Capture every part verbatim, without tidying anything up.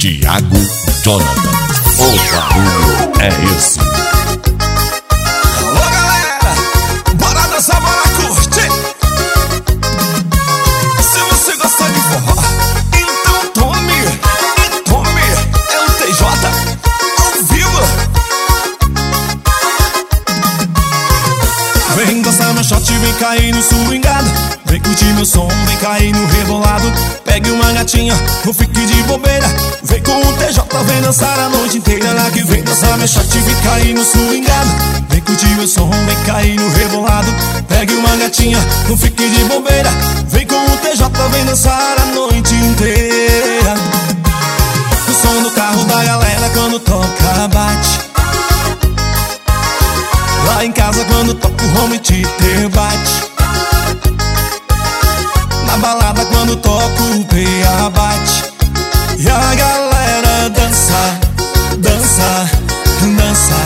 Thiago Jonathan. O barulho é esse. Alô galera, bora dançar, bora curtir. Se você gosta de forró, então tome, e tome. É o T J ao vivo. Vem dançar meu shot, vem cair no swingado. Vem curtir meu som, vem cair no rebolado. Pegue uma gatinha, não fique de bobeira. Vem com o T J, vem dançar a noite inteira. Lá que vem dançar meu shot, vem cair no swingado. Vem curtir meu som, vem cair no rebolado. Pegue uma gatinha, não fique de bobeira. Vem com o T J, vem dançar a noite inteira. O som do carro da galera quando toca bate. Lá em casa quando toca o home theater bate. Na balada quando toca o P A bate. E a galera dança, dança, dança.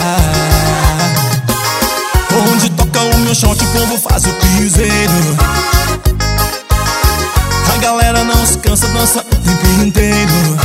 Onde toca o meu shot o povo faz o piseiro. A galera não se cansa, dança o tempo inteiro.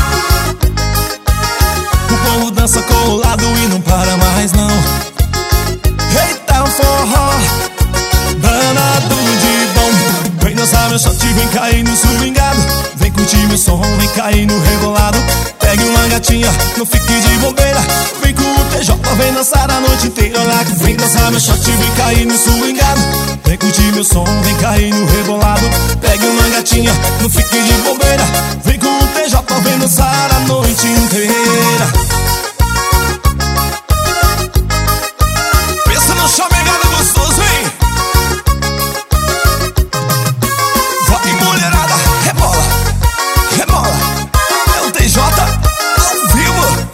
O povo dança colado e não para mais não. Eita, o forró danado de bom. Vem dançar meu shot, vem cair no swingado. Vem curtir meu som, vem cair no rebolado. Pegue uma gatinha, não fique de bobeira. Vem com o T J, vem dançar a noite inteira. Lá que vem dançar meu shot, vem cair no swingado. Vem curtir meu som, vem cair no rebolado. Pegue uma gatinha, não fique de bobeira. Vem com o T J, vem dançar a noite inteira. Pensa no chamegado gostoso, hein? Vai mulherada, rebola, rebola. É o T J ao vivo.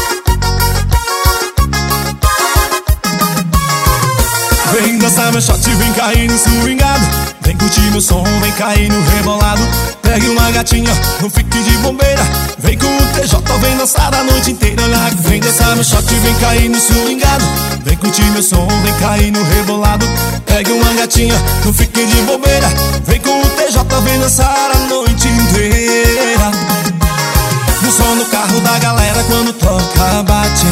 Vem dançar meu shot, vem cair no swingado. Vem curtir meu som, vem cair no rebolado. Pegue uma gatinha, não fique de bobeira. Vem com o T J, vem dançar a noite inteira. Olha que vem dançar meu shot, vem cair no swingado. Vem curtir meu som, vem cair no rebolado. Pegue uma gatinha, não fique de bobeira. Vem com o T J, vem dançar a noite inteira. No som do carro da galera quando toca bate.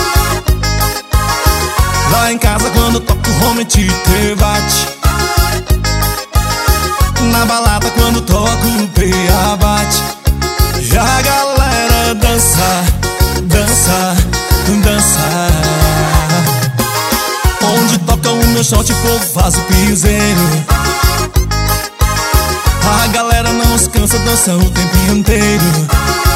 Lá em casa quando toca o home theater bate. Na balada quando toca o P A bate. E a galera dança, dança, dança. Onde toca o meu shot o povo faz o piseiro. A galera não se cansa, dança o tempo inteiro.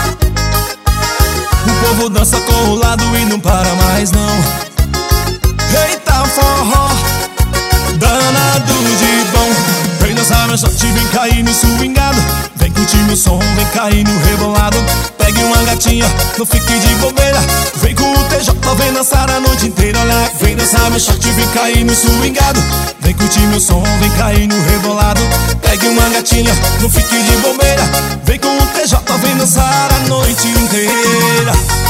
O povo dança colado e não para mais não. Eita, forró danado de bom. Vem dançar meu shot, vem cair no swingado. Vem curtir meu som, vem cair no rebolado. Pegue uma gatinha, não fique de bobeira. Vem com o T J, vem dançar a noite inteira. Olha, vem dançar meu shot, vem cair no swingado. Vem curtir meu som, vem cair no rebolado. Pegue uma gatinha, não fique de bobeira. Vem com o T J, vem dançar a noite inteira.